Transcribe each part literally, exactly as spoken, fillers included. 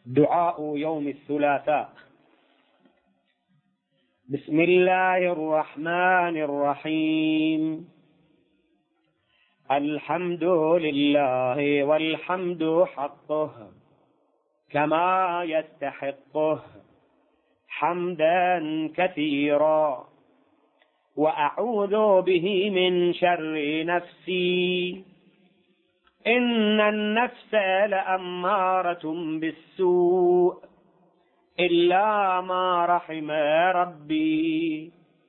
دعاء يوم الثلاثاء. بسم الله الرحمن الرحيم. الحمد لله والحمد حقه كما يستحقه حمدا كثيرا، وأعوذ به من شر نفسي إن النفس لأمارة بالسوء إلا ما رحم ربي،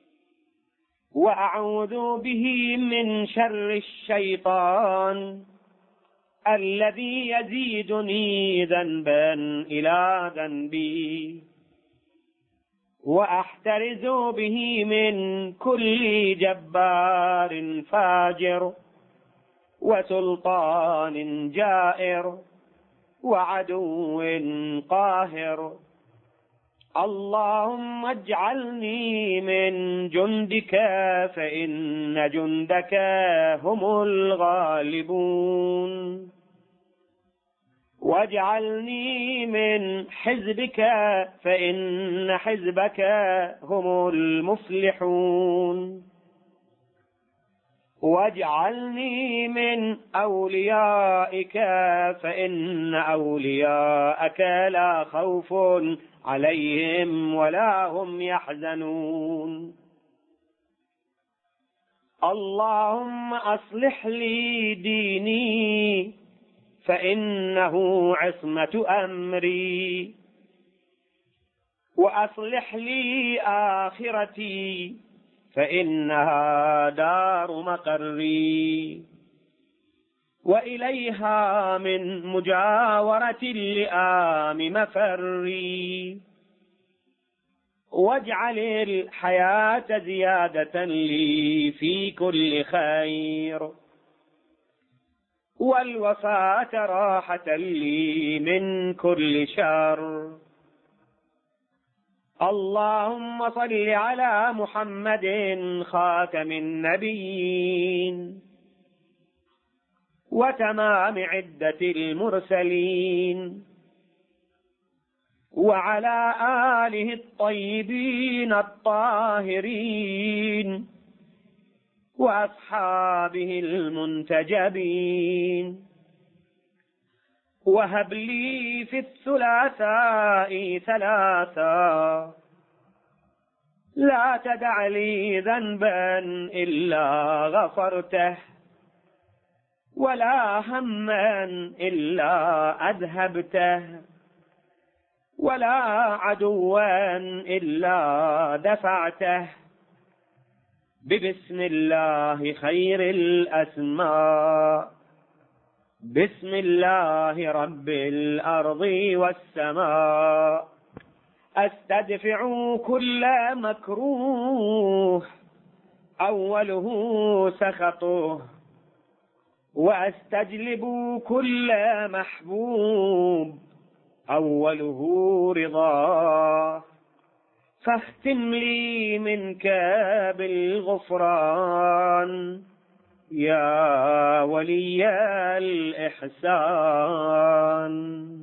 وأعوذ به من شر الشيطان الذي يزيدني ذنبا إلى ذنبي، وأحترز به من كل جبار فاجر وسلطان جائر وعدو قاهر. اللهم اجعلني من جندك فإن جندك هم الغالبون، واجعلني من حزبك فإن حزبك هم المفلحون، واجعلني من أوليائك فإن أولياءك لا خوف عليهم ولا هم يحزنون. اللهم أصلح لي ديني فإنه عصمة أمري، وأصلح لي آخرتي فإنها دار مقري، وإليها من مجاورة اللئام مفري، واجعل الحياة زيادة لي في كل خير، والوفاة راحة لي من كل شر. اللهم صل على محمد خاتم النبيين وتمام عدة المرسلين، وعلى آله الطيبين الطاهرين وأصحابه المنتجبين. وهب لي في الثلاثاء ثلاثا، لا تدع لي ذنبا إلا غفرته، ولا هما إلا أذهبته، ولا عدوا إلا دفعته، ببسم الله خير الأسماء، بسم الله رب الأرض والسماء. أستدفع كل مكروه أوله سخطه، وأستجلب كل محبوب أوله رضاه، فاختم لي منك بالغفران يا ولي الإحسان.